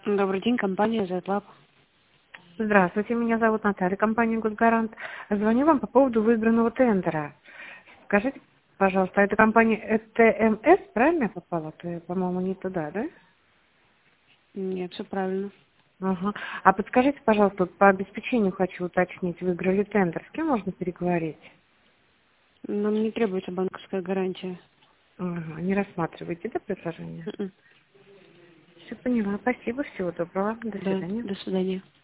Добрый день, компания Z-Lab. Здравствуйте, меня зовут Наталья, компания «Госгарант». Звоню вам по поводу выигранного тендера. Скажите, пожалуйста, это компания ТМС, правильно я попала? По-моему, не туда, да? Нет, все правильно. Ага. А подскажите, пожалуйста, вот по обеспечению хочу уточнить, выиграли тендер. С кем можно переговорить? Нам не требуется банковская гарантия. Ага, не рассматриваете, да, предложение? Мгм. Все поняла. Спасибо, всего доброго. До Да, свидания. до свидания.